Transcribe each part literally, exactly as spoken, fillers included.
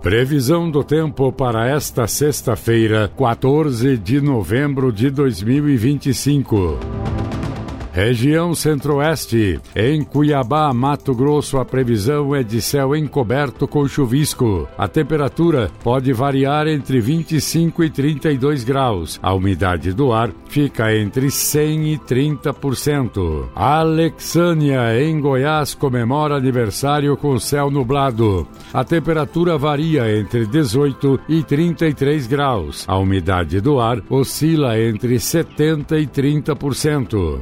Previsão do tempo para esta sexta-feira, quatorze de novembro de dois mil e vinte e cinco. Região Centro-Oeste. Em Cuiabá, Mato Grosso, a previsão é de céu encoberto com chuvisco. A temperatura pode variar entre vinte e cinco e trinta e dois graus. A umidade do ar fica entre cem e trinta por cento. Alexânia, em Goiás, comemora aniversário com céu nublado. A temperatura varia entre dezoito e trinta e três graus. A umidade do ar oscila entre setenta e trinta por cento.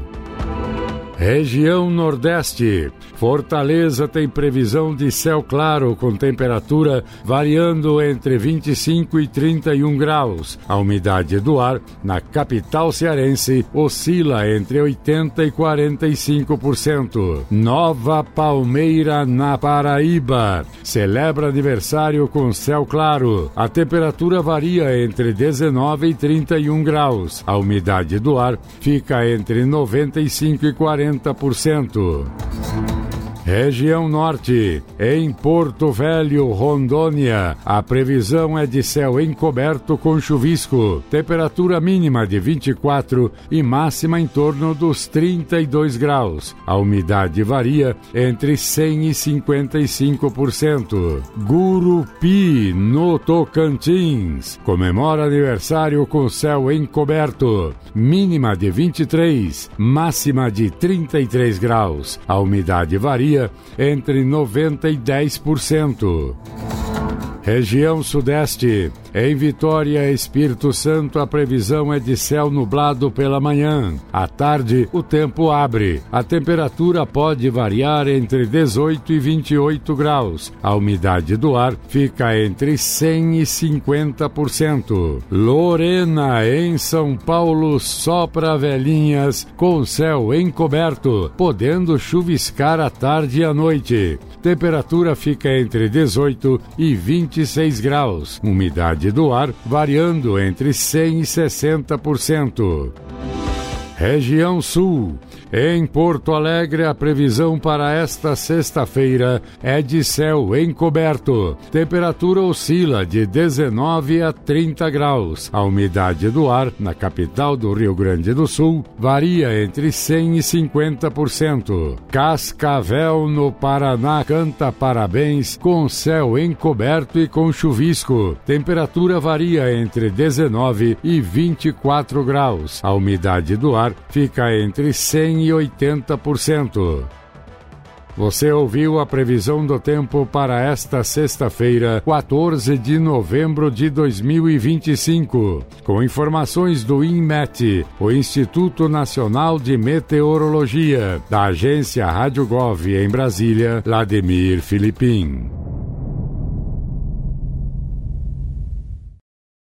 Região Nordeste. Fortaleza tem previsão de céu claro com temperatura variando entre vinte e cinco e trinta e um graus. A umidade do ar na capital cearense oscila entre oitenta e quarenta e cinco por cento. Nova Palmeira, na Paraíba. Celebra aniversário com céu claro. A temperatura varia entre dezenove e trinta e um graus. A umidade do ar fica entre noventa e cinco e quarenta por cento. Região Norte. Em Porto Velho, Rondônia, a previsão é de céu encoberto com chuvisco. Temperatura mínima de vinte e quatro e máxima em torno dos trinta e dois graus. A umidade varia entre cem e cinquenta e cinco por cento. Gurupi, no Tocantins, comemora aniversário com céu encoberto. Mínima de vinte e três, máxima de trinta e três graus. A umidade varia entre noventa e dez por cento. Região Sudeste. Em Vitória, Espírito Santo, a previsão é de céu nublado pela manhã. À tarde, o tempo abre. A temperatura pode variar entre dezoito e vinte e oito graus. A umidade do ar fica entre cem e cinquenta por cento. Lorena, em São Paulo, sopra velhinhas com céu encoberto, podendo chuviscar à tarde e à noite. Temperatura fica entre dezoito e vinte e seis graus. Umidade do ar variando entre cem e sessenta por cento. Região Sul. Em Porto Alegre, a previsão para esta sexta-feira é de céu encoberto. Temperatura oscila de dezenove a trinta graus. A umidade do ar na capital do Rio Grande do Sul varia entre cem e cinquenta por cento. Cascavel, no Paraná, canta parabéns com céu encoberto e com chuvisco. Temperatura varia entre dezenove e vinte e quatro graus. A umidade do ar fica entre cem e oitenta por cento. Você ouviu a previsão do tempo para esta sexta-feira, quatorze de novembro de dois mil e vinte e cinco, com informações do INMET, o Instituto Nacional de Meteorologia, da agência Rádio Gov em Brasília, Vladimir Filipim.